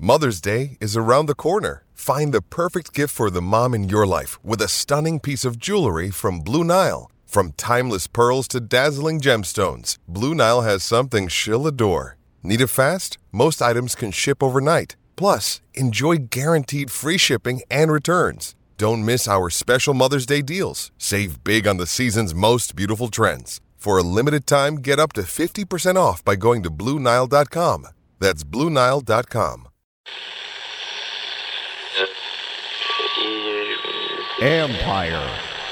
Mother's Day is around the corner. Find the perfect gift for the mom in your life with a stunning piece of jewelry from Blue Nile. From timeless pearls to dazzling gemstones, Blue Nile has something she'll adore. Need it fast? Most items can ship overnight. Plus, enjoy guaranteed free shipping and returns. Don't miss our special Mother's Day deals. Save big on the season's most beautiful trends. For a limited time, get up to 50% off by going to BlueNile.com. That's BlueNile.com. Empire.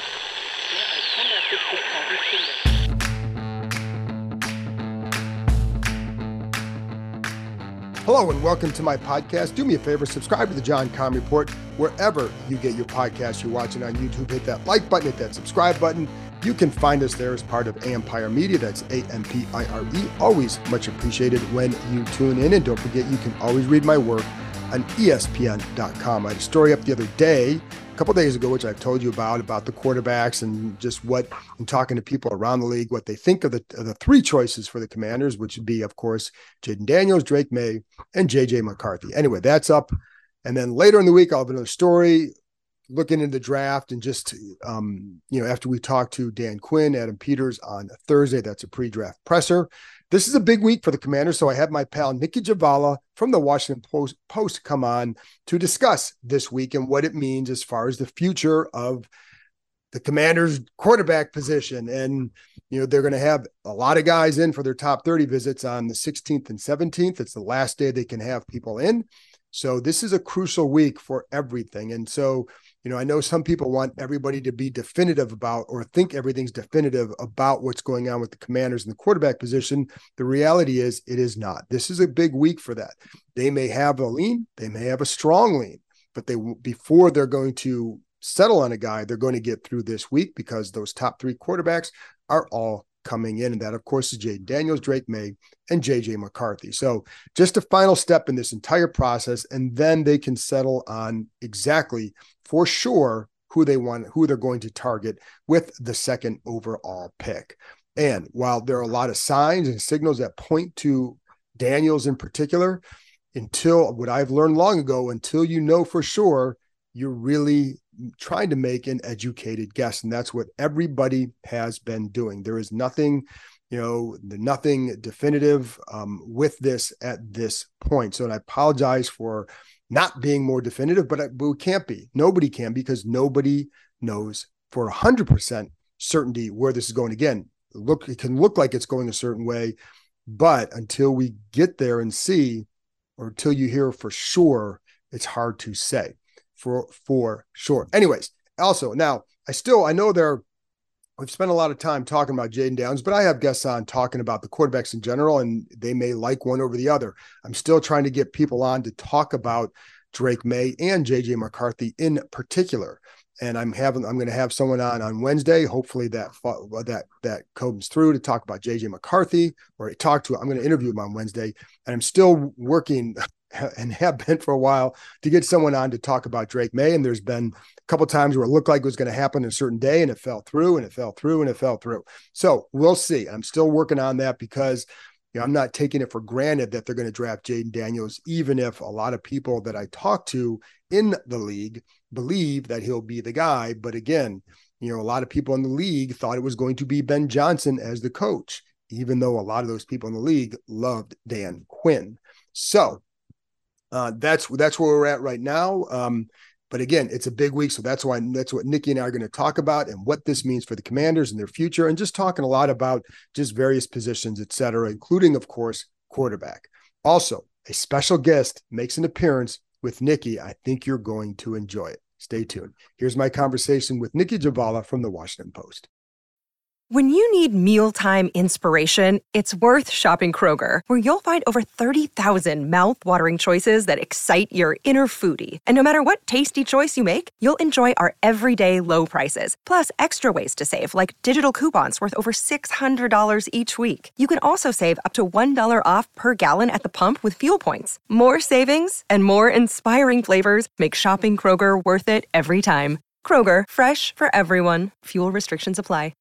Hello and welcome to my podcast. Do me a favor, subscribe to the John Keim Report wherever you get your podcasts. You're watching on YouTube, hit that like button, hit that subscribe button. You can find us there as part of Empire Media. That's AMPIRE. Always much appreciated when you tune in. And don't forget, you can always read my work on ESPN.com. I had a story up the other day, a couple days ago, which I've told you about the quarterbacks and just what, and talking to people around the league, what they think of the three choices for the Commanders, which would be, of course, Jayden Daniels, Drake Maye, and J.J. McCarthy. Anyway, that's up. And then later in the week, I'll have another story looking into the draft and just, after we talk to Dan Quinn, Adam Peters on Thursday, that's a pre-draft presser. This is a big week for the Commanders, so I have my pal Nicki Jhabvala from the Washington Post come on to discuss this week and what it means as far as the future of the Commanders' quarterback position. And, they're going to have a lot of guys in for their top 30 visits on the 16th and 17th. It's the last day they can have people in. So this is a crucial week for everything. And so, I know some people want everybody to be definitive about or think everything's definitive about what's going on with the Commanders in the quarterback position. The reality is it is not. This is a big week for that. They may have a lean, they may have a strong lean, but before they're going to settle on a guy, they're going to get through this week because those top three quarterbacks are all coming in. And that, of course, is Jayden Daniels, Drake Maye, and J.J. McCarthy. So just a final step in this entire process, and then they can settle on exactly for sure who they're going to target with the second overall pick. And while there are a lot of signs and signals that point to Daniels in particular, until what I've learned long ago, until you know for sure, you're really trying to make an educated guess. And that's what everybody has been doing. There is nothing, nothing definitive with this at this point. So, and I apologize for not being more definitive, but we can't be. Nobody can, because nobody knows for 100% certainty where this is going. Again, it can look like it's going a certain way, but until we get there and see, or until you hear for sure, it's hard to say for sure. Anyways, also now I know we've spent a lot of time talking about Jayden Daniels, but I have guests on talking about the quarterbacks in general, and they may like one over the other. I'm still trying to get people on to talk about Drake Maye and J.J. McCarthy in particular. And I'm going to have someone on Wednesday. Hopefully that comes through to talk about J.J. McCarthy, or I'm going to interview him on Wednesday. And I'm still working and have been for a while to get someone on to talk about Drake Maye. And there's been a couple times where it looked like it was going to happen a certain day, and it fell through and it fell through and it fell through. So we'll see. I'm still working on that because I'm not taking it for granted that they're going to draft Jayden Daniels, even if a lot of people that I talk to in the league believe that he'll be the guy. But again, a lot of people in the league thought it was going to be Ben Johnson as the coach, even though a lot of those people in the league loved Dan Quinn. So that's where we're at right now. But again, it's a big week. So that's what Nicki and I are going to talk about, and what this means for the Commanders and their future, and just talking a lot about just various positions, et cetera, including, of course, quarterback. Also, a special guest makes an appearance with Nicki. I think you're going to enjoy it. Stay tuned. Here's my conversation with Nicki Jhabvala from the Washington Post. When you need mealtime inspiration, it's worth shopping Kroger, where you'll find over 30,000 mouth-watering choices that excite your inner foodie. And no matter what tasty choice you make, you'll enjoy our everyday low prices, plus extra ways to save, like digital coupons worth over $600 each week. You can also save up to $1 off per gallon at the pump with fuel points. More savings and more inspiring flavors make shopping Kroger worth it every time. Kroger, fresh for everyone. Fuel restrictions apply.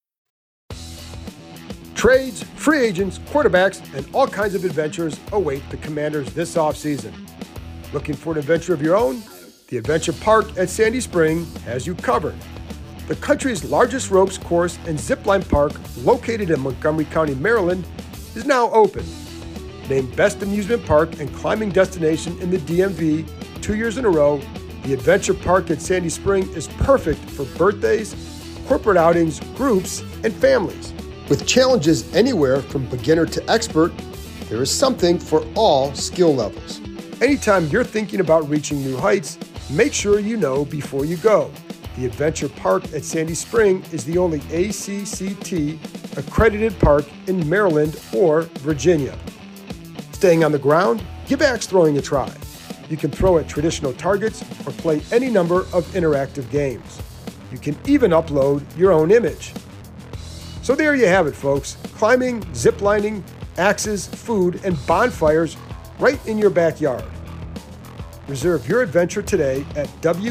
Trades, free agents, quarterbacks, and all kinds of adventures await the Commanders this offseason. Looking for an adventure of your own? The Adventure Park at Sandy Spring has you covered. The country's largest ropes course and zipline park, located in Montgomery County, Maryland, is now open. Named Best Amusement Park and Climbing Destination in the DMV 2 years in a row, the Adventure Park at Sandy Spring is perfect for birthdays, corporate outings, groups, and families. With challenges anywhere from beginner to expert, there is something for all skill levels. Anytime you're thinking about reaching new heights, make sure you know before you go. The Adventure Park at Sandy Spring is the only ACCT accredited park in Maryland or Virginia. Staying on the ground? Give axe throwing a try. You can throw at traditional targets or play any number of interactive games. You can even upload your own image. So there you have it, folks. Climbing, ziplining, axes, food, and bonfires right in your backyard. Reserve your adventure today at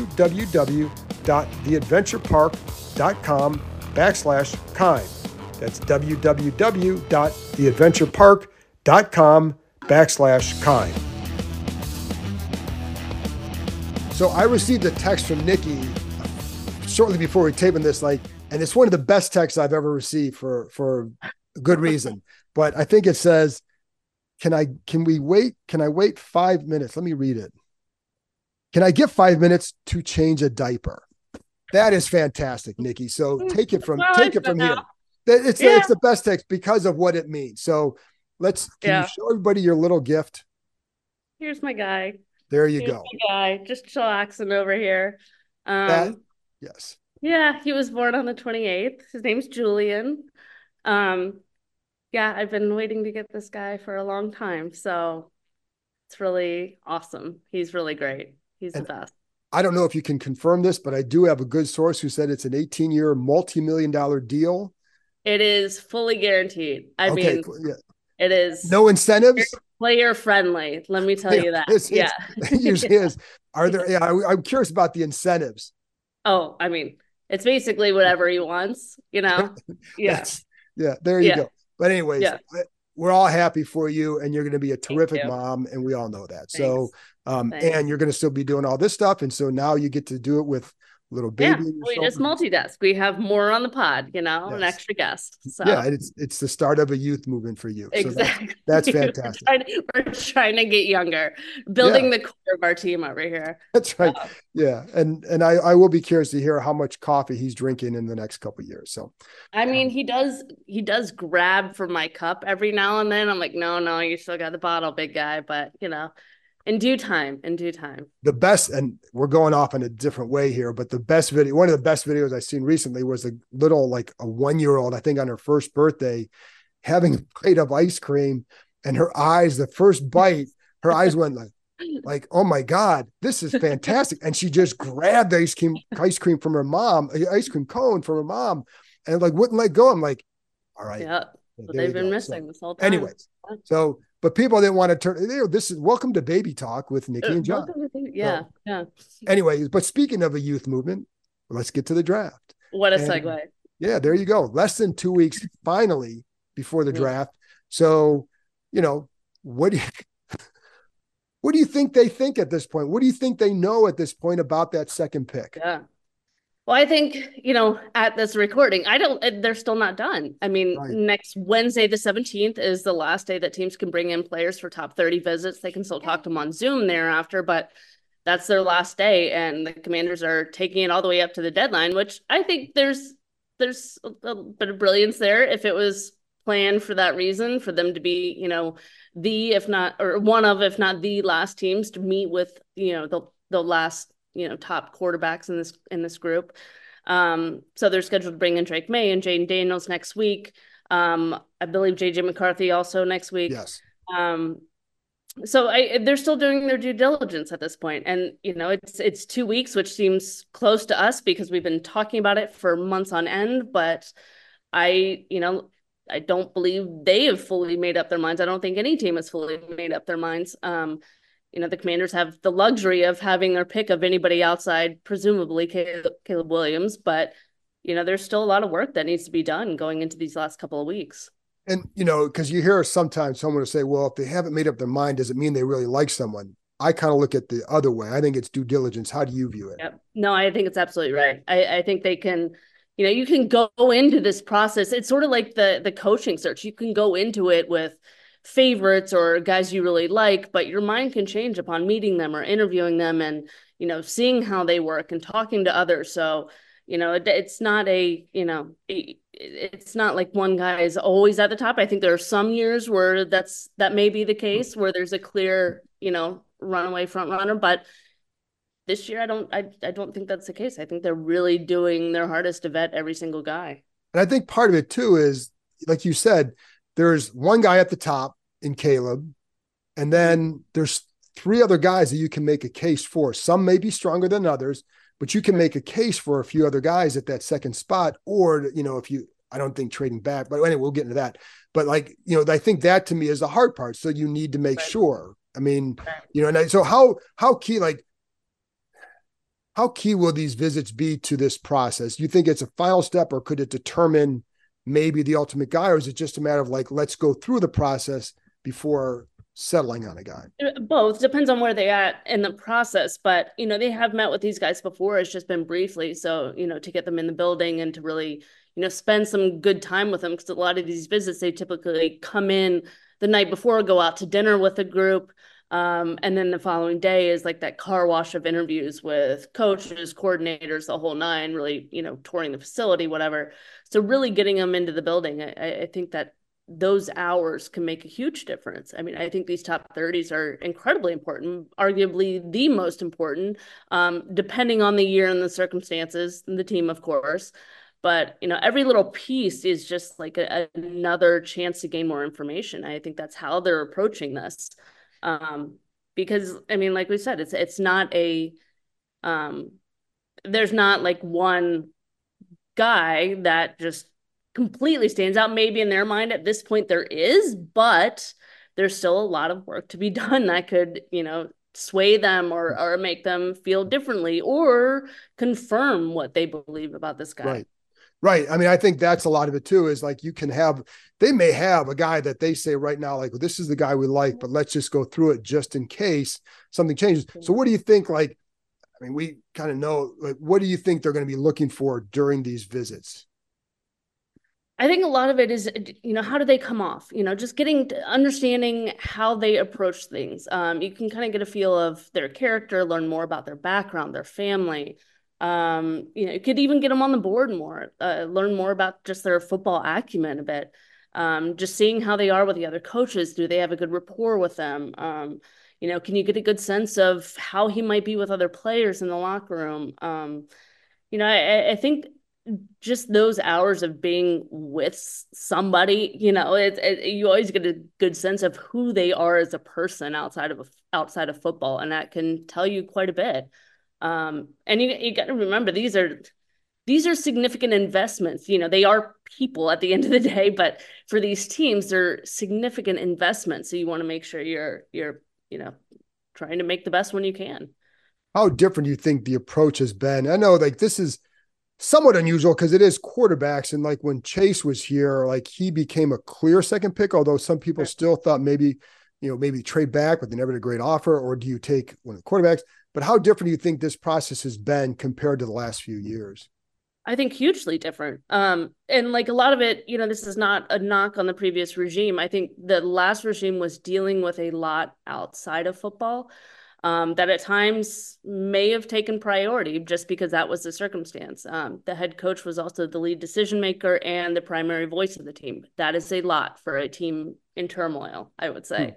www.theadventurepark.com/Kime. That's www.theadventurepark.com/Kime. So I received a text from Nikki shortly before we taping this, and it's one of the best texts I've ever received for a good reason. But I think it says, Can I wait 5 minutes? Let me read it. Can I get 5 minutes to change a diaper? That is fantastic, Nikki. So take it from here. It's the best text because of what it means. So can you show everybody your little gift? Here's my guy. There you go. My guy, just chillaxing over here. Yes. Yeah, he was born on the 28th. His name's Julian. Yeah, I've been waiting to get this guy for a long time. So it's really awesome. He's really great. He's the best. I don't know if you can confirm this, but I do have a good source who said it's an 18-year multi-million-dollar deal. It is fully guaranteed. I mean, it is. No incentives? Player friendly. Let me tell you that. It usually is. Are there? Yeah, I'm curious about the incentives. Oh, I mean, it's basically whatever he wants, Yeah. There you go. But anyways, we're all happy for you, and you're going to be a terrific mom, and we all know that. Thanks. So, and you're going to still be doing all this stuff, and so now you get to do it with little baby. Yeah, we just multitask. We have more on the pod, an extra guest. So yeah, it's the start of a youth movement for you. Exactly. So that's fantastic. We're trying to get younger, building the core of our team over here. That's right. Yeah, and I will be curious to hear how much coffee he's drinking in the next couple of years. So, I mean, he does grab from my cup every now and then. I'm like, no, you still got the bottle, big guy. But in due time. The best, and we're going off in a different way here, but one of the best videos I've seen recently was a little, a 1-year-old, I think on her first birthday, having a plate of ice cream, and her eyes, the first bite, her eyes went like, oh my God, this is fantastic. And she just grabbed the ice cream from her mom, ice cream cone from her mom, and wouldn't let go. I'm like, all right. Yeah. They've been missing this whole time. Anyways, but people didn't want to turn. This is welcome to Baby Talk with Nikki and John. Yeah. Anyways, but speaking of a youth movement, let's get to the draft. What a segue. Yeah, there you go. Less than 2 weeks finally before the draft. So, what do you think they think at this point? What do you think they know at this point about that second pick? Yeah. Well, I think, at this recording, they're still not done. I mean, Next Wednesday, the 17th is the last day that teams can bring in players for top 30 visits. They can still talk to them on Zoom thereafter, but that's their last day. And the Commanders are taking it all the way up to the deadline, which I think there's a bit of brilliance there. If it was planned for that reason, for them to be, if not the last teams to meet with, the last top quarterbacks in this group. So they're scheduled to bring in Drake May and Jayden Daniels next week. I believe JJ McCarthy also next week. Yes. So they're still doing their due diligence at this point. And, it's 2 weeks, which seems close to us because we've been talking about it for months on end, but I don't believe they have fully made up their minds. I don't think any team has fully made up their minds. The Commanders have the luxury of having their pick of anybody outside, presumably Caleb Williams, but, there's still a lot of work that needs to be done going into these last couple of weeks. And, because you hear sometimes someone will say, well, if they haven't made up their mind, does it mean they really like someone? I kind of look at the other way. I think it's due diligence. How do you view it? Yep. No, I think it's absolutely right. I think they can, you can go into this process. It's sort of like the coaching search. You can go into it with favorites or guys you really like, but your mind can change upon meeting them or interviewing them and, seeing how they work and talking to others. So, it's not it's not like one guy is always at the top. I think there are some years where that may be the case where there's a clear, runaway front runner, but this year I don't think that's the case. I think they're really doing their hardest to vet every single guy. And I think part of it too is, like you said, there's one guy at the top in Caleb, and then there's 3 other guys that you can make a case for. Some may be stronger than others, but you can make a case for a few other guys at that second spot. Or, I don't think trading back, but anyway, we'll get into that. But I think that to me is the hard part. So you need to make sure. I mean, so how key, how key will these visits be to this process? You think it's a final step, or could it determine maybe the ultimate guy, or is it just a matter of let's go through the process before settling on a guy? Both. Depends on where they're at in the process, but they have met with these guys before. It's just been briefly. So, to get them in the building and to really, spend some good time with them, because a lot of these visits, they typically come in the night before, go out to dinner with a group. And then the following day is like that car wash of interviews with coaches, coordinators, the whole nine, really, touring the facility, whatever. So really getting them into the building, I think that those hours can make a huge difference. I mean, I think these top 30s are incredibly important, arguably the most important, depending on the year and the circumstances and the team, of course. But, every little piece is just like another chance to gain more information. I think that's how they're approaching this. Because I mean, like we said, it's not there's not like one guy that just completely stands out. Maybe in their mind at this point there is, but there's still a lot of work to be done that could, sway them or make them feel differently or confirm what they believe about this guy. Right. I mean, I think that's a lot of it too, is they may have a guy that they say right now, well, this is the guy we like, but let's just go through it just in case something changes. So what do you think, we kind of know, what do you think they're going to be looking for during these visits? I think a lot of it is, how do they come off? Just understanding how they approach things. You can kind of get a feel of their character, learn more about their background, their family. You could even get them on the board more, learn more about just their football acumen a bit. Just seeing how they are with the other coaches. Do they have a good rapport with them? Can you get a good sense of how he might be with other players in the locker room? I think just those hours of being with somebody, you always get a good sense of who they are as a person outside of football, and that can tell you quite a bit. And you got to remember, these are significant investments. They are people at the end of the day, but for these teams, they're significant investments. So you want to make sure you're trying to make the best one you can. How different do you think the approach has been? I know this is somewhat unusual because it is quarterbacks. And when Chase was here, he became a clear second pick, although some people still thought maybe trade back, but they never had a great offer, or do you take one of the quarterbacks? But how different do you think this process has been compared to the last few years? I think hugely different. And a lot of it, this is not a knock on the previous regime. I think the last regime was dealing with a lot outside of football. That at times may have taken priority just because that was the circumstance. The head coach was also the lead decision maker and the primary voice of the team. That is a lot for a team in turmoil, I would say.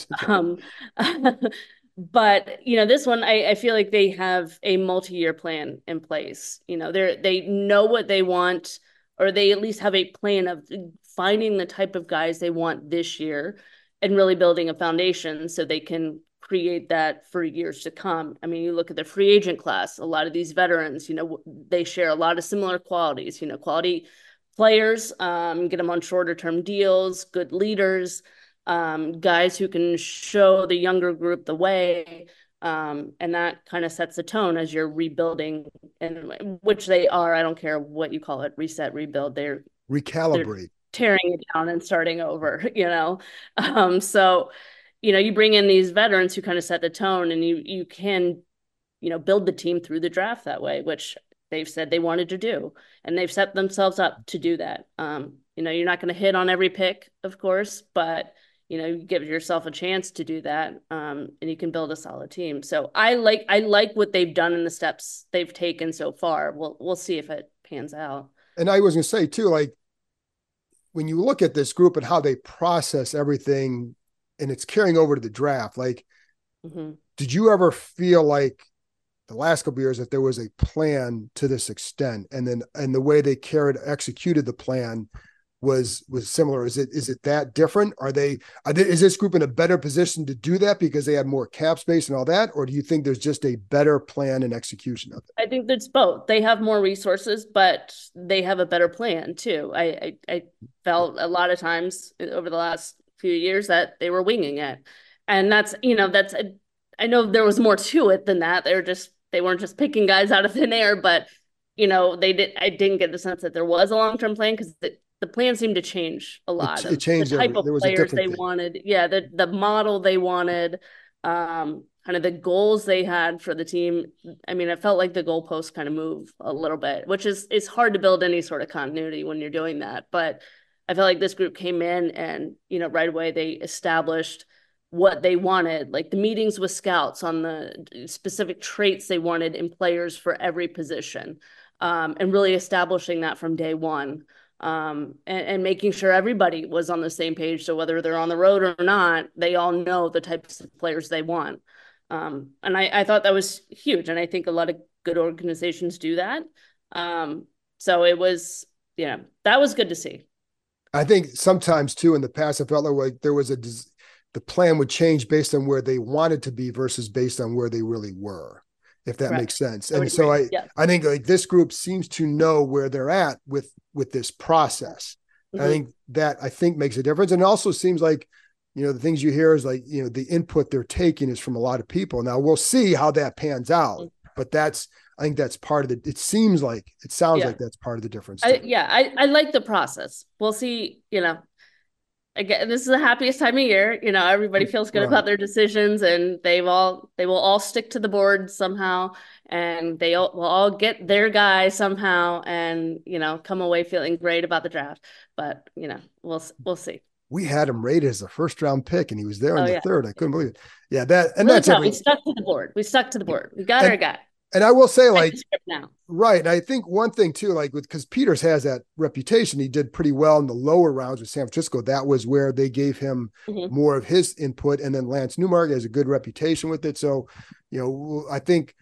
But, this one, I feel like they have a multi-year plan in place. They know what they want, or they at least have a plan of finding the type of guys they want this year and really building a foundation so they can create that for years to come. I mean, you look at the free agent class, a lot of these veterans, they share a lot of similar qualities, quality players, get them on shorter term deals, good leaders, guys who can show the younger group the way. And that kind of sets the tone as you're rebuilding, and which they are. I don't care what you call it, reset, rebuild. They're recalibrate, tearing it down and starting over, So, you bring in these veterans who kind of set the tone, and you can, build the team through the draft that way, which they've said they wanted to do, and they've set themselves up to do that. You're not going to hit on every pick, of course, but you give yourself a chance to do that, and you can build a solid team. So I like what they've done and the steps they've taken so far. We'll see if it pans out. And I was going to say too, like when you look at this group and how they process everything, and it's carrying over to the draft, like, did you ever feel like the last couple of years that there was a plan to this extent, and the way they executed the plan was similar? Is it that different? Is this group in a better position to do that because they had more cap space and all that? Or do you think there's just a better plan and execution of it? I think there's both. They have more resources, but they have a better plan too. I felt a lot of times over the last few years that they were winging it. And I know there was more to it than that. They weren't just picking guys out of thin air, but I didn't get the sense that there was a long-term plan, because the plan seemed to change a lot. It changed. The type of players they thing. wanted. Yeah. The model they wanted, kind of the goals they had for the team. I mean, it felt like the goalposts kind of move a little bit, which is hard to build any sort of continuity when you're doing that. But I felt like this group came in and, right away they established what they wanted, like the meetings with scouts on the specific traits they wanted in players for every position, and really establishing that from day one. And making sure everybody was on the same page. So whether they're on the road or not, they all know the types of players they want. And I thought that was huge. And I think a lot of good organizations do that. So it was, that was good to see. I think sometimes too, in the past, I felt like there was the plan would change based on where they wanted to be versus based on where they really were, if that makes sense. And so I think like this group seems to know where they're at with this process. I think makes a difference. And it also seems like, the things you hear is like, the input they're taking is from a lot of people. Now we'll see how that pans out, but I think that's part of it sounds like that's part of the difference. I like the process. We'll see, again, this is the happiest time of year. Everybody feels good about their decisions, and they will all stick to the board somehow, and they will all get their guy somehow, and come away feeling great about the draft. But we'll see. We had him rated as a first round pick, and he was there in the third. I couldn't believe it. Yeah, we stuck to the board. We got our guy. And I will say, like, right. And I think one thing too, like because Peters has that reputation, he did pretty well in the lower rounds with San Francisco. That was where they gave him more of his input. And then Lance Newmark has a good reputation with it. So, I think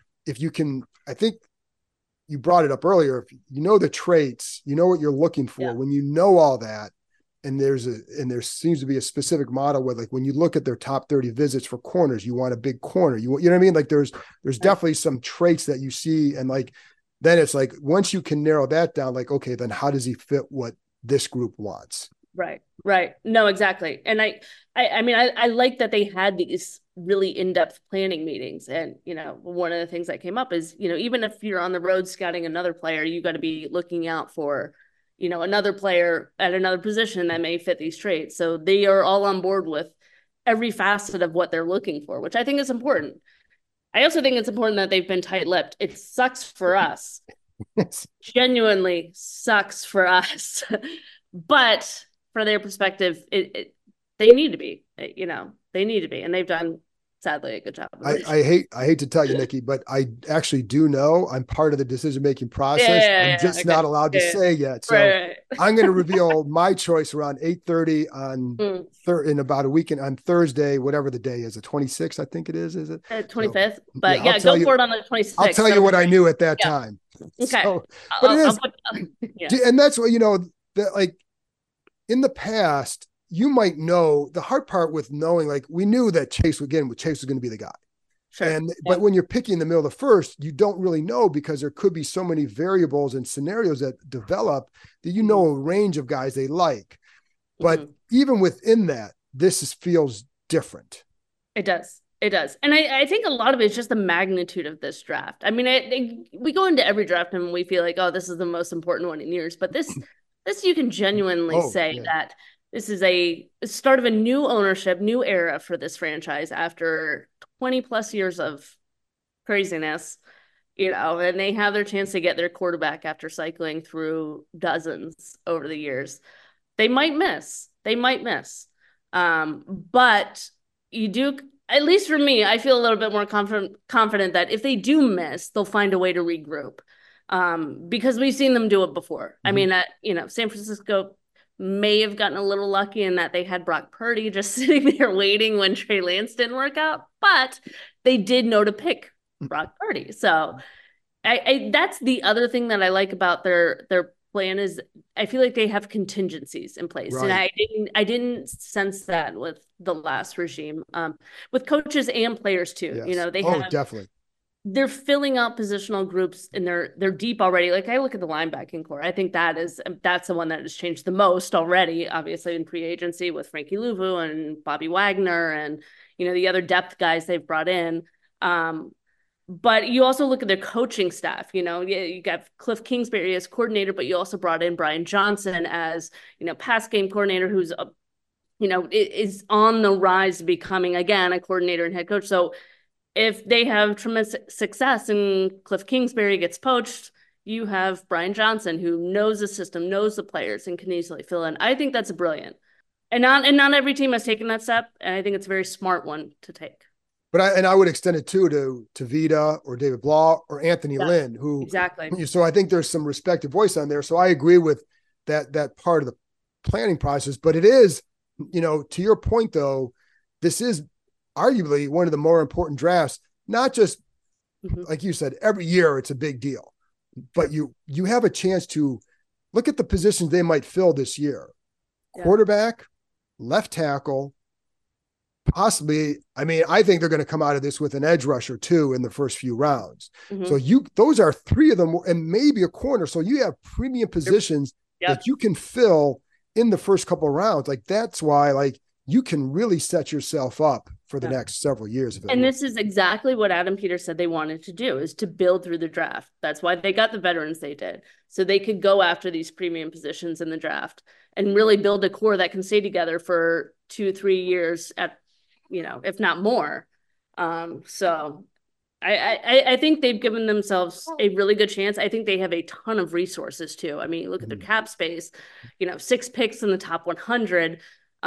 I think you brought it up earlier. If you know the traits, you know what you're looking for. When you know all that, and there seems to be a specific model where, like, when you look at their top 30 visits for corners, you want a big corner. You know what I mean? Like there's definitely some traits that you see. And like, then it's like, once you can narrow that down, like, okay, then how does he fit what this group wants? Right. No, exactly. And I mean, I like that they had these really in-depth planning meetings. And, one of the things that came up is, even if you're on the road scouting another player, you got to be looking out for, another player at another position that may fit these traits. So they are all on board with every facet of what they're looking for, which I think is important. I also think it's important that they've been tight-lipped. It sucks for us. Genuinely sucks for us. But for their perspective, they need to be, they need to be. And they've done, sadly, a good job. I hate to tell you, Nikki, but I actually do know I'm part of the decision-making process. I'm just not allowed to say yet. So I'm going to reveal my choice around 8:30 on in about a weekend on Thursday, whatever the day is, the 26th, I think it is it? 25th. So, but go for it on the 26th. I'll tell you what I knew at that time. Okay. So, but it is, and that's what, that like in the past, you might know the hard part with knowing, like we knew that Chase was going to be the guy. Sure. But when you're picking in the middle of the first, you don't really know because there could be so many variables and scenarios that develop that a range of guys they like. But even within that, feels different. It does. And I think a lot of it is just the magnitude of this draft. I mean, we go into every draft and we feel like, oh, this is the most important one in years. But this you can genuinely say that This is a start of a new ownership, new era for this franchise after 20 plus years of craziness, and they have their chance to get their quarterback after cycling through dozens over the years. They might miss. But you do, at least for me, I feel a little bit more confident that if they do miss, they'll find a way to regroup. Because we've seen them do it before. I mean, San Francisco may have gotten a little lucky in that they had Brock Purdy just sitting there waiting when Trey Lance didn't work out, but they did know to pick Brock Purdy. So I that's the other thing that I like about their plan is I feel like they have contingencies in place. Right. And I didn't sense that with the last regime, with coaches and players too. Yes. They definitely. They're filling out positional groups and they're deep already. Like I look at the linebacking core. I think that's the one that has changed the most already, obviously in free agency with Frankie Louvu and Bobby Wagner and, the other depth guys they've brought in. But you also look at their coaching staff, you got Cliff Kingsbury as coordinator, but you also brought in Brian Johnson as, pass game coordinator, who's, is on the rise to becoming, again, a coordinator and head coach. So if they have tremendous success and Cliff Kingsbury gets poached, you have Brian Johnson, who knows the system, knows the players, and can easily fill in. I think that's brilliant. And not every team has taken that step, and I think it's a very smart one to take. But I would extend it too to Vita or David Blah or Anthony Lynn, who exactly. So I think there's some respective voice on there. So I agree with that part of the planning process. But it is, to your point though, this is arguably one of the more important drafts. Not just like you said, every year it's a big deal, but you have a chance to look at the positions they might fill this year: quarterback, left tackle. Possibly, I think they're going to come out of this with an edge rusher too in the first few rounds. So those are three of them, and maybe a corner. So you have premium positions that you can fill in the first couple of rounds. Like that's why, you can really set yourself up for the next several years. And this is exactly what Adam Peters said they wanted to do, is to build through the draft. That's why they got the veterans they did, so they could go after these premium positions in the draft and really build a core that can stay together for 2-3 years at, if not more. So I think they've given themselves a really good chance. I think they have a ton of resources too. Look at their cap space, 6 picks in the top 100.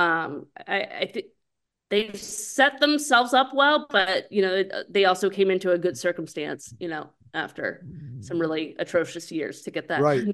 I think they've set themselves up well, but, they also came into a good circumstance, after some really atrocious years to get that. Right.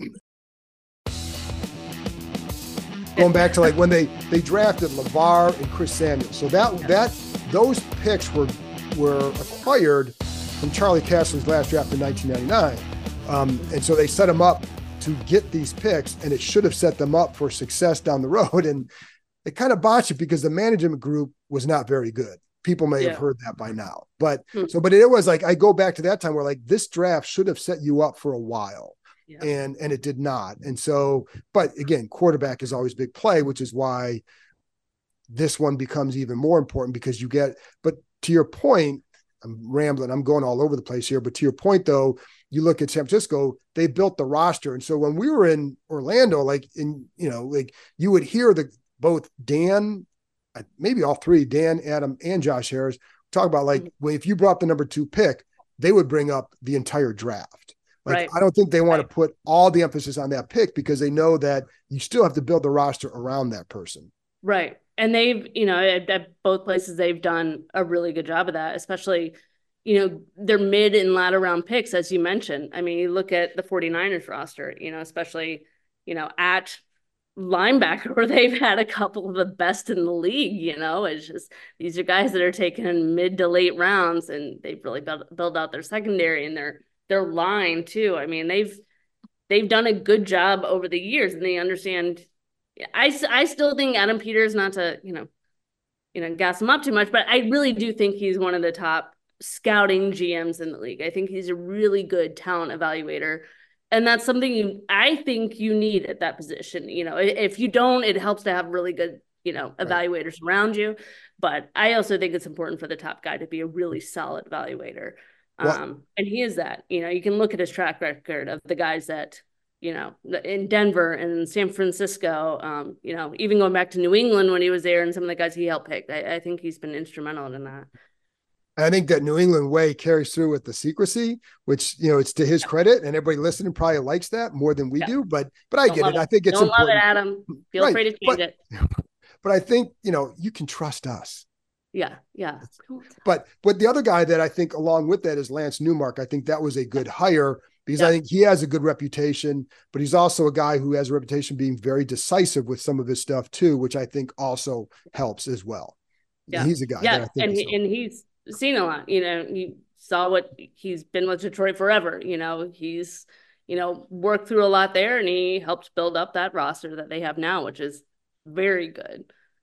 Going back to when they drafted LeVar and Chris Samuel. So those picks were acquired from Charlie Casserly's last draft in 1999. And so they set them up to get these picks, and it should have set them up for success down the road. And they kind of botched it because the management group was not very good. People may have heard that by now. But but it was I go back to that time where this draft should have set you up for a while. Yeah. And it did not. And so, but again, quarterback is always big play, which is why this one becomes even more important, because but to your point, I'm rambling, I'm going all over the place here, but to your point though, you look at San Francisco, they built the roster. And so when we were in Orlando, you would hear both Dan, maybe all three, Dan, Adam, and Josh Harris, talk about if you brought the number 2 pick, they would bring up the entire draft. Right. I don't think they want to put all the emphasis on that pick, because they know that you still have to build the roster around that person. Right. And they've, at both places, they've done a really good job of that, especially, their mid and latter round picks, as you mentioned. You look at the 49ers roster, especially, at linebacker, where they've had a couple of the best in the league. It's just, these are guys that are taken mid to late rounds, and they've really built out their secondary and their line too. They've done a good job over the years, and they understand. I still think Adam Peters, not to gas him up too much, but I really do think he's one of the top scouting GMs in the league. I think he's a really good talent evaluator, and that's something I think you need at that position. If you don't, it helps to have really good evaluators around you. But I also think it's important for the top guy to be a really solid evaluator. And he is that. You can look at his track record of the guys that in Denver and San Francisco, even going back to New England when he was there and some of the guys he helped pick. I think he's been instrumental in that. I think that New England way carries through with the secrecy, which, it's to his credit, and everybody listening probably likes that more than we do. But I get it. I think it's important. Don't love it, Adam. Feel free to change it. But I think, you can trust us. Yeah. But the other guy that I think along with that is Lance Newmark. I think that was a good hire because I think he has a good reputation, but he's also a guy who has a reputation being very decisive with some of his stuff too, which I think also helps as well. Yeah. He's a guy. Yeah. And he's seen a lot, you saw what he's been with Detroit forever. He's, worked through a lot there, and he helped build up that roster that they have now, which is very good.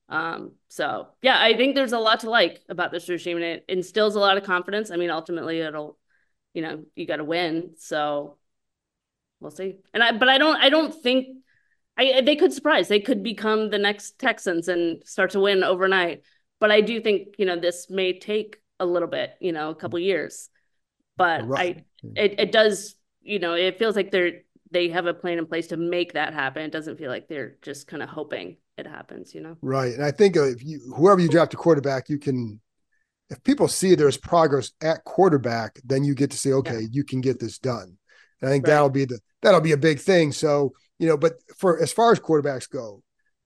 So yeah, I think there's a lot to like about this regime, and it instills a lot of confidence. I mean, ultimately it'll, you got to win. So we'll see. But I don't think they could surprise. They could become the next Texans and start to win overnight. But I do think, this may take a little bit, a couple years, but it does, it feels like they have a plan in place to make that happen. It doesn't feel like they're just kind of hoping it happens, Right. And I think whoever you draft a quarterback, if people see there's progress at quarterback, then you get to say, okay, you can get this done. And I think that'll be a big thing. So, but for as far as quarterbacks go,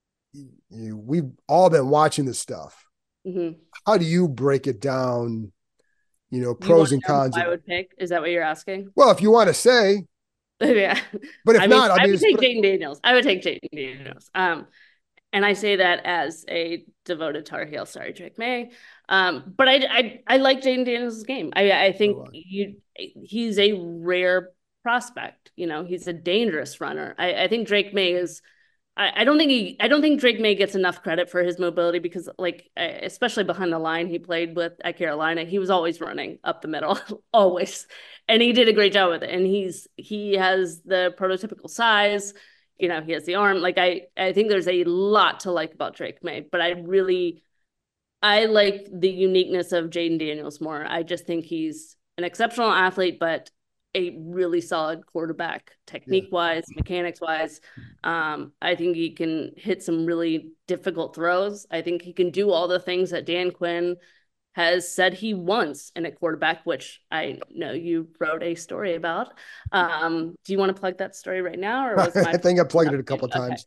we've all been watching this stuff. Mm-hmm. How do you break it down? Pros and cons. I would pick. Is that what you're asking? Well, if you want to say, yeah. But if not, I would take Jayden Daniels. I would take Jayden Daniels. And I say that as a devoted Tar Heel. Sorry, Drake May. But I like Jayden Daniels' game. I think he's a rare prospect. He's a dangerous runner. I think Drake May is. I don't think Drake May gets enough credit for his mobility because, especially behind the line he played with at Carolina, he was always running up the middle, always, and he did a great job with it. And he has the prototypical size, he has the arm. I think there's a lot to like about Drake May, but I like the uniqueness of Jayden Daniels more. I just think he's an exceptional athlete, but a really solid quarterback, technique-wise, mechanics-wise. I think he can hit some really difficult throws. I think he can do all the things that Dan Quinn has said he wants in a quarterback, which I know you wrote a story about. Do you want to plug that story right now? Or was I think I plugged it a couple of times.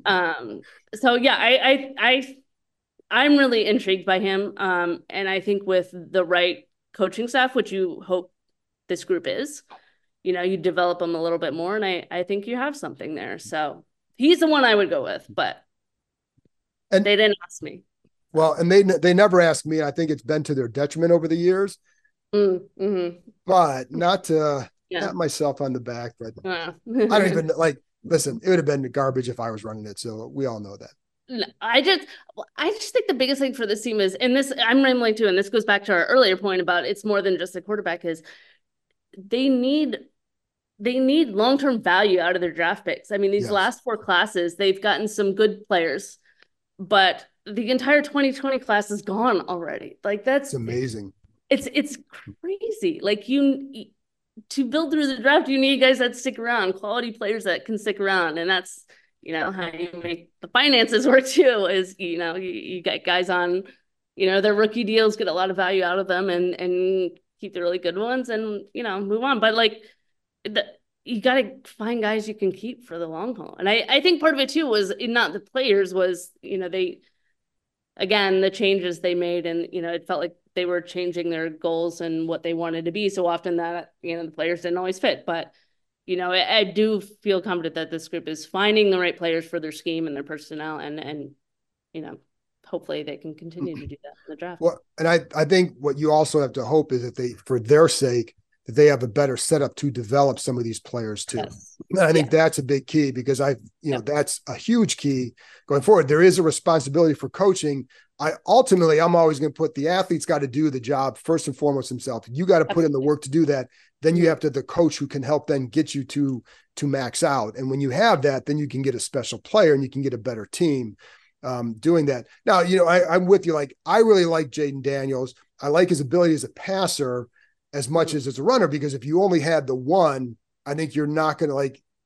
So yeah, I'm really intrigued by him. And I think with the right coaching staff, which you hope this group is, you develop them a little bit more, and I think you have something there. So he's the one I would go with, but they didn't ask me. Well, and they never asked me. I think it's been to their detriment over the years. Mm-hmm. But not to pat myself on the back, but I don't even listen, it would have been garbage if I was running it. So we all know that. I just think the biggest thing for this team is, and this I'm rambling too, and this goes back to our earlier point about it's more than just a quarterback, is they need long-term value out of their draft picks. I mean, these last 4 classes, they've gotten some good players, but the entire 2020 class is gone already. That's amazing. It's crazy. To build through the draft, you need guys that stick around, quality players that can stick around. And that's, how you make the finances work too, is, you get guys on, their rookie deals, get a lot of value out of them and keep the really good ones and, move on. But you got to find guys you can keep for the long haul. And I think part of it too was not the players, was, the changes they made, and, it felt like they were changing their goals and what they wanted to be so often that, the players didn't always fit. But, I do feel confident that this group is finding the right players for their scheme and their personnel, and hopefully they can continue to do that in the draft. Well, and I think what you also have to hope is that they, for their sake, that they have a better setup to develop some of these players too. Yes. And I think that's a big key, because that's a huge key going forward. There is a responsibility for coaching. I'm always going to put the athlete's got to do the job first and foremost himself. You got to put in the work to do that. Then you have to the coach who can help then get you to max out. And when you have that, then you can get a special player and you can get a better team doing that. Now, I'm with you. I really like Jayden Daniels. I like his ability as a passer as much as a runner, because if you only had the one, I think you're not going to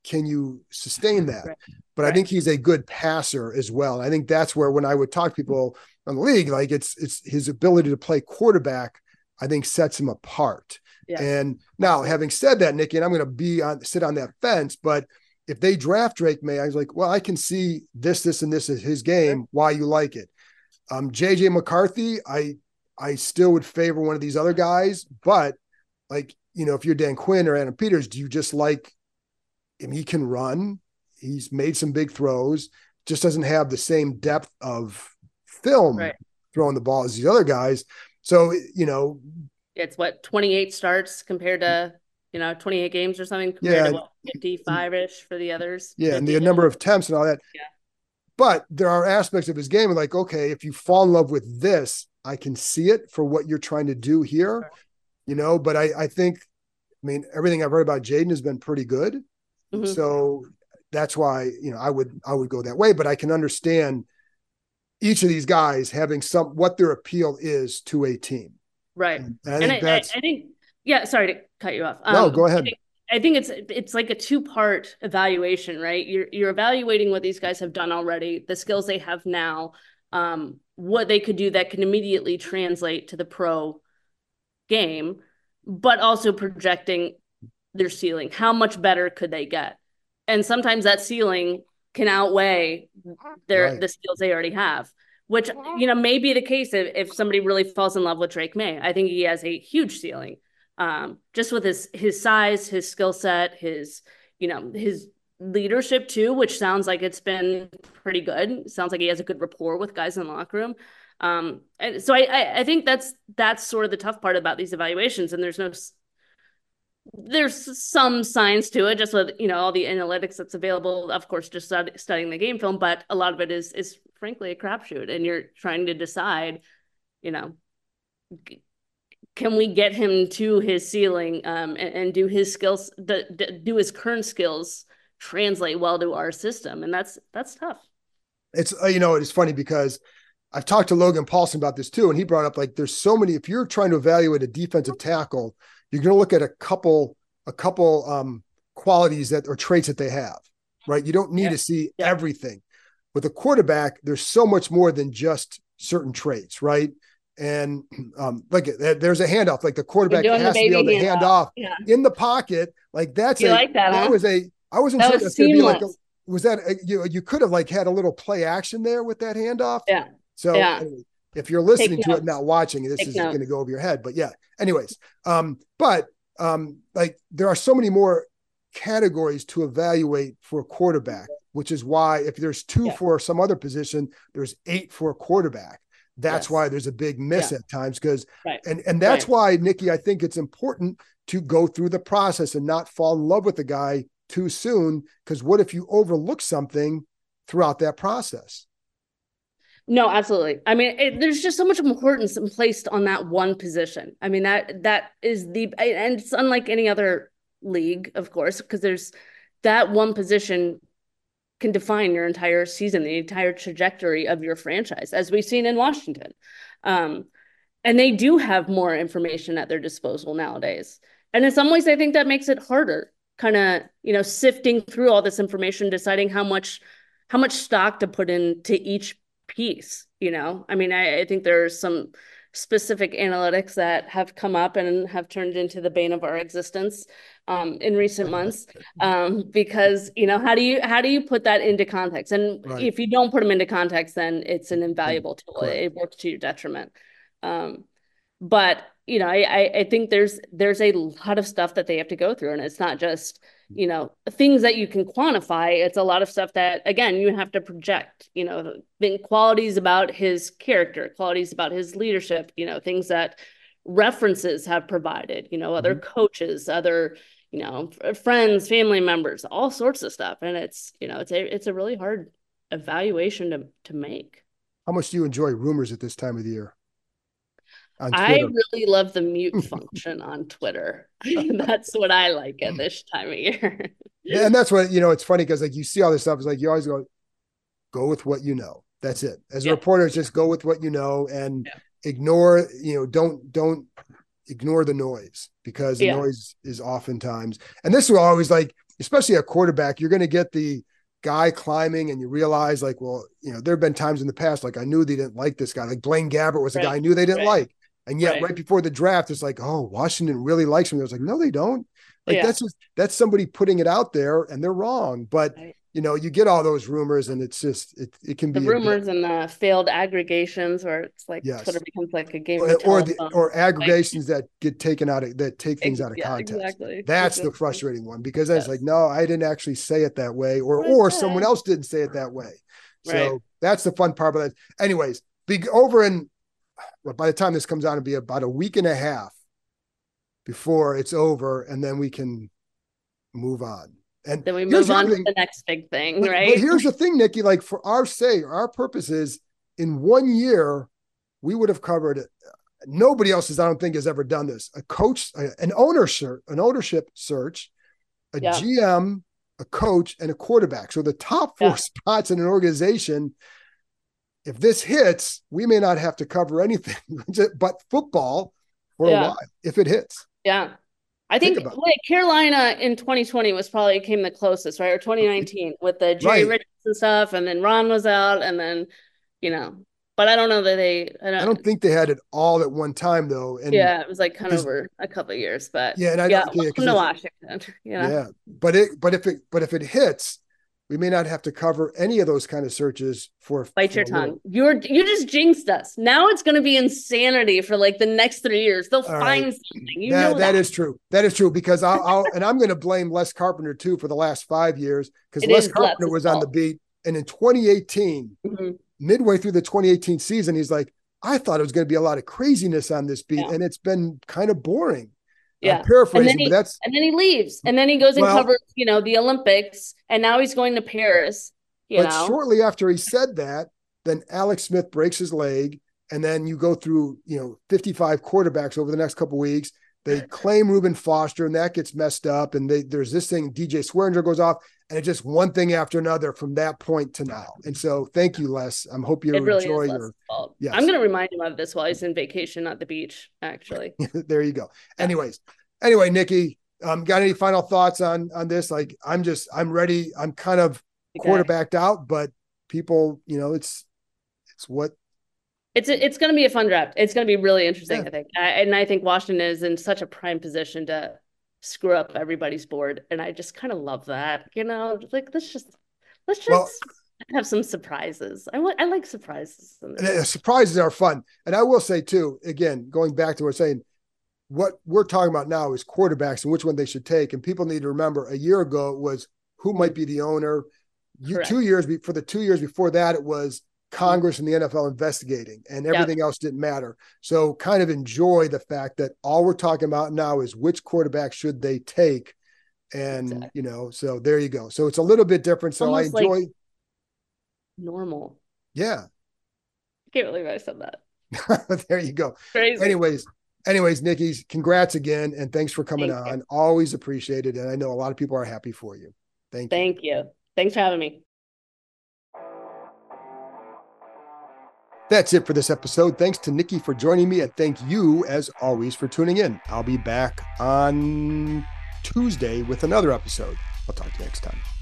can you sustain that? Right. But I think he's a good passer as well. I think that's where, when I would talk to people on the league, like it's his ability to play quarterback, I think sets him apart. Yeah. And now, having said that, Nikki, and I'm going to sit on that fence, but if they draft Drake Maye, I was like, well, I can see this, and this is his game, why you like it. JJ McCarthy, I still would favor one of these other guys, but like, if you're Dan Quinn or Adam Peters, do you just like him? He can run. He's made some big throws, just doesn't have the same depth of film throwing the ball as these other guys. So, it's 28 starts compared to, 28 games or something compared to 55-ish for the others. Yeah. And the number of attempts and all that. Yeah. But there are aspects of his game like, okay, if you fall in love with this, I can see it for what you're trying to do here, but I think, everything I've heard about Jaden has been pretty good. Mm-hmm. So that's why, I would go that way, but I can understand each of these guys having what their appeal is to a team. Right. And I think, sorry to cut you off. No, go ahead. I think it's like a two-part evaluation, right? You're evaluating what these guys have done already, the skills they have now, what they could do that can immediately translate to the pro game, but also projecting their ceiling. How much better could they get? And sometimes that ceiling can outweigh the skills they already have, which, may be the case if somebody really falls in love with Drake Maye. I think he has a huge ceiling. Just with his size, his skill set, his leadership too, which sounds like it's been pretty good. It sounds like he has a good rapport with guys in the locker room. And so I think that's sort of the tough part about these evaluations. And there's some science to it, just with, all the analytics that's available, of course, just studying the game film, but a lot of it is frankly a crapshoot. And you're trying to decide, can we get him to his ceiling, and do his skills, do his current skills translate well to our system? And that's tough. It's, it's funny because I've talked to Logan Paulson about this too. And he brought up, like, there's so many, if you're trying to evaluate a defensive tackle, you're going to look at a couple qualities or traits that they have, right? You don't need to see everything. With a quarterback, there's so much more than just certain traits, right? And there's a handoff, like the quarterback has to be able to hand off in the pocket. Like that's I wasn't sure that's going to be like, you could have like had a little play action there with that handoff. Yeah. So anyway, if you're listening to it and not watching, this is going to go over your head, but anyways. Like there are so many more categories to evaluate for a quarterback, which is why if there's 2 for some other position, there's 8 for a quarterback. That's why there's a big miss at times and that's why, Nikki, I think it's important to go through the process and not fall in love with the guy too soon. Because what if you overlook something throughout that process? No, absolutely. There's just so much importance placed on that one position. That is and it's unlike any other league, of course, because there's that one position can define your entire season, the entire trajectory of your franchise, as we've seen in Washington. And they do have more information at their disposal nowadays. And in some ways, I think that makes it harder, kind of, sifting through all this information, deciding how much stock to put into each piece. I think there's some specific analytics that have come up and have turned into the bane of our existence in recent months, because how do you put that into context? And if you don't put them into context, then it's an invaluable tool. It works to your detriment. But I think there's a lot of stuff that they have to go through, and it's not just things that you can quantify. It's a lot of stuff that, again, you have to project, the qualities about his character, qualities about his leadership, things that references have provided, other coaches, other, friends, family members, all sorts of stuff. And it's a really hard evaluation to make. How much do you enjoy rumors at this time of the year? I really love the mute function on Twitter. That's what I like at this time of year. Yeah, and that's what, it's funny because like you see all this stuff, it's like you always go with what you know. That's it. As a reporter, it's just go with what you know and ignore, don't ignore the noise, because the noise is oftentimes, and this will always like, especially a quarterback, you're going to get the guy climbing and you realize like, well, there have been times in the past, like I knew they didn't like this guy. Like Blaine Gabbert was a guy I knew they didn't like. And yet right before the draft, it's like, oh, Washington really likes him. It was like, no, they don't. Like that's somebody putting it out there and they're wrong. But you get all those rumors and it's just, it can be the rumors and the failed aggregations where it's like Twitter becomes like a game or aggregations that get taken out of, that take things out of context. Exactly. That's the frustrating one, because then it's like, no, I didn't actually say it that way, or someone else didn't say it that way. So that's the fun part of that. Anyways, by the time this comes out, it'll be about a week and a half before it's over, and then we can move on. And then we move on to the next big thing, right? But here's the thing, Nikki, like for our purposes, in 1 year, we would have covered it. Nobody else I don't think, has ever done this. A coach, an ownership search, a GM, a coach, and a quarterback. So the top 4 spots in an organization. If this hits, we may not have to cover anything but football for a while if it hits. Yeah. I think Carolina in 2020 came the closest, right? Or 2019 with the Jerry Richardson stuff, and then Ron was out, and then, but I don't know that I don't think they had it all at one time though. And it was like kind of over a couple of years, but and I don't welcome to Washington. Yeah. But if it hits, we may not have to cover any of those kind of searches for. Bite your tongue. You just jinxed us. Now it's going to be insanity for like the next 3 years. They'll find something. That is true. That is true, because and I'm going to blame Les Carpenter too for the last 5 years, because Les Carpenter was on the beat. And in 2018, midway through the 2018 season, he's like, I thought it was going to be a lot of craziness on this beat, and it's been kind of boring. Yeah, I'm paraphrasing, and then he leaves, and then he goes and covers, the Olympics, and now he's going to Paris. Shortly after he said that, then Alex Smith breaks his leg, and then you go through 55 quarterbacks over the next couple of weeks. They claim Reuben Foster, and that gets messed up, and there's this thing. DJ Swearinger goes off, and it's just one thing after another from that point to now. And so, thank you, Les. I hope you enjoy your. Yes. I'm going to remind him of this while he's in vacation at the beach. Actually, there you go. Yeah. Anyway, Nikki, got any final thoughts on this? Like, I'm ready. I'm kind of quarterbacked out, but people, it's what. It's going to be a fun draft. It's going to be really interesting, I think. I think Washington is in such a prime position to screw up everybody's board, and I just kind of love that. Like let's just have some surprises. I like surprises. Surprises are fun, and I will say too. Again, going back to what we're saying, what we're talking about now is quarterbacks and which one they should take. And people need to remember, a year ago it was who might be the owner. 2 years for the 2 years before that, it was Congress and the NFL investigating, and everything else didn't matter. So kind of enjoy the fact that all we're talking about now is which quarterback should they take. And, so there you go. So it's a little bit different. So almost I enjoy. Like normal. Yeah. I can't believe I said that. There you go. Crazy. Anyways, Nikki, congrats again. And thanks for coming on. Always appreciated. And I know a lot of people are happy for you. Thank you. Thanks for having me. That's it for this episode. Thanks to Nikki for joining me, and thank you, as always, for tuning in. I'll be back on Tuesday with another episode. I'll talk to you next time.